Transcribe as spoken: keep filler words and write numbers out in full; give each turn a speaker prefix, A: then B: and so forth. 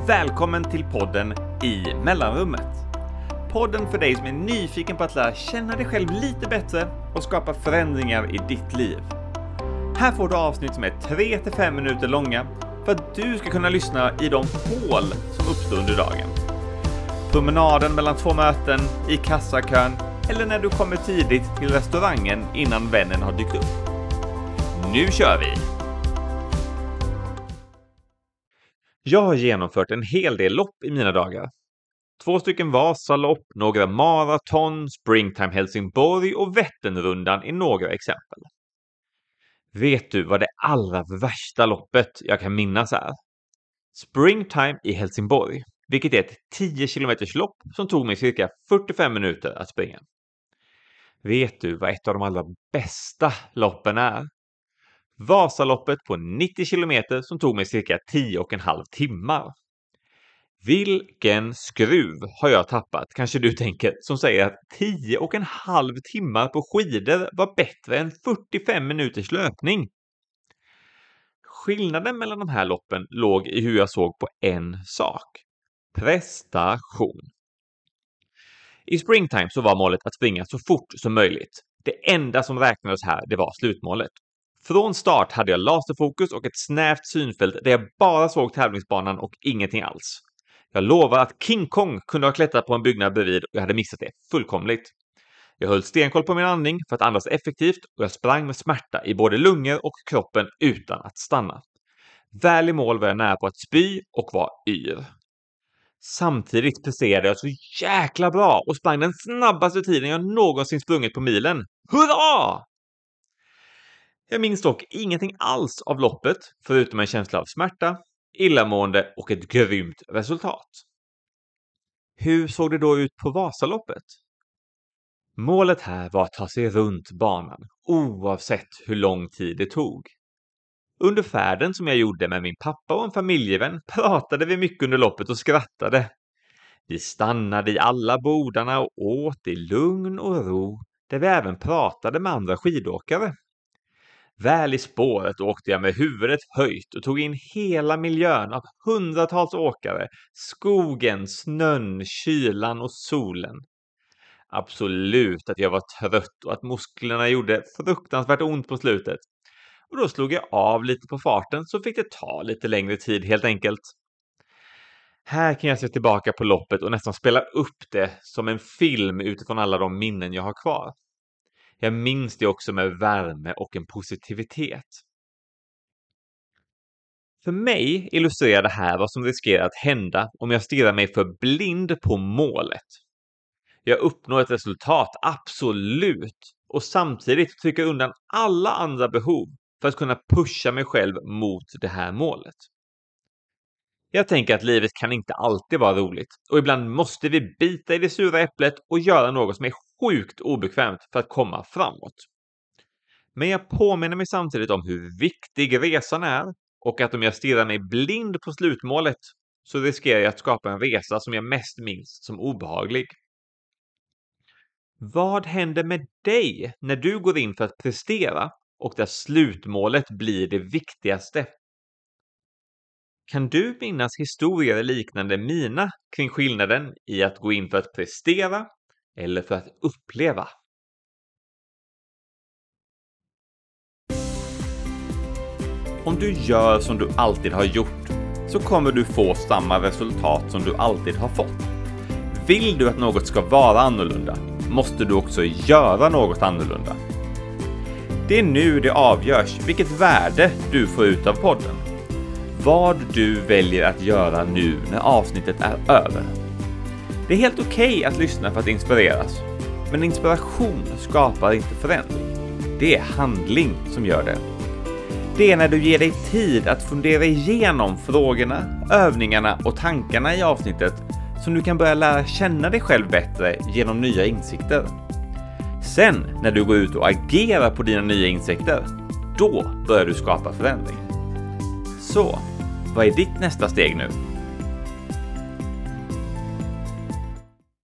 A: Välkommen till podden I mellanrummet. Podden för dig som är nyfiken på att lära känna dig själv lite bättre och skapa förändringar i ditt liv. Här får du avsnitt som är tre till fem minuter långa för att du ska kunna lyssna i de hål som uppstår under dagen. Promenaden mellan två möten, i kassakön eller när du kommer tidigt till restaurangen innan vännen har dykt upp. Nu kör vi! Jag har genomfört en hel del lopp i mina dagar. Två stycken Vasalopp, några maraton, Springtime Helsingborg och Vätternrundan är några exempel. Vet du vad det allra värsta loppet jag kan minnas är? Springtime i Helsingborg, vilket är ett tio kilometers lopp som tog mig cirka fyrtiofem minuter att springa. Vet du vad ett av de allra bästa loppen är? Vasaloppet på nittio kilometer som tog mig cirka tio och en halv timmar. Vilken skruv har jag tappat, kanske du tänker, som säger att tio och en halv timmar på skidor var bättre än fyrtiofem minuters löpning. Skillnaden mellan de här loppen låg i hur jag såg på en sak. Prestation. I Springtime så var målet att springa så fort som möjligt. Det enda som räknades här, det var slutmålet. Från start hade jag laserfokus och ett snävt synfält där jag bara såg tävlingsbanan och ingenting alls. Jag lovar att King Kong kunde ha klättrat på en byggnad bredvid och jag hade missat det fullkomligt. Jag höll stenkoll på min andning för att andas effektivt och jag sprang med smärta i både lungor och kroppen utan att stanna. Väl i mål var jag nära på att spy och var yr. Samtidigt presterade jag så jäkla bra och sprang den snabbaste tiden jag någonsin sprungit på milen. Hurra! Jag minns dock ingenting alls av loppet förutom en känsla av smärta, illamående och ett grymt resultat. Hur såg det då ut på Vasaloppet? Målet här var att ta sig runt banan, oavsett hur lång tid det tog. Under färden som jag gjorde med min pappa och en familjevän pratade vi mycket under loppet och skrattade. Vi stannade i alla bordarna och åt i lugn och ro, där vi även pratade med andra skidåkare. Väl i spåret åkte jag med huvudet höjt och tog in hela miljön av hundratals åkare, skogen, snön, kylan och solen. Absolut att jag var trött och att musklerna gjorde fruktansvärt ont på slutet. Och då slog jag av lite på farten så fick det ta lite längre tid helt enkelt. Här kan jag se tillbaka på loppet och nästan spela upp det som en film utifrån alla de minnen jag har kvar. Jag minns det också med värme och en positivitet. För mig illustrerar det här vad som riskerar att hända om jag stirrar mig för blind på målet. Jag uppnår ett resultat, absolut, och samtidigt trycker undan alla andra behov för att kunna pusha mig själv mot det här målet. Jag tänker att livet kan inte alltid vara roligt och ibland måste vi bita i det sura äpplet och göra något som är sjukt obekvämt för att komma framåt. Men jag påminner mig samtidigt om hur viktig resan är och att om jag stirrar mig blind på slutmålet så riskerar jag att skapa en resa som jag mest minns som obehaglig. Vad händer med dig när du går in för att prestera och där slutmålet blir det viktigaste? Kan du minnas historier liknande mina kring skillnaden i att gå in för att prestera eller för att uppleva? Om du gör som du alltid har gjort så kommer du få samma resultat som du alltid har fått. Vill du att något ska vara annorlunda måste du också göra något annorlunda. Det är nu det avgörs vilket värde du får ut av podden. Vad du väljer att göra nu när avsnittet är över. Det är helt okej att lyssna för att inspireras, men inspiration skapar inte förändring. Det är handling som gör det. Det är när du ger dig tid att fundera igenom frågorna, övningarna och tankarna i avsnittet som du kan börja lära känna dig själv bättre genom nya insikter. Sen när du går ut och agerar på dina nya insikter, då börjar du skapa förändring. Så, vad är ditt nästa steg nu?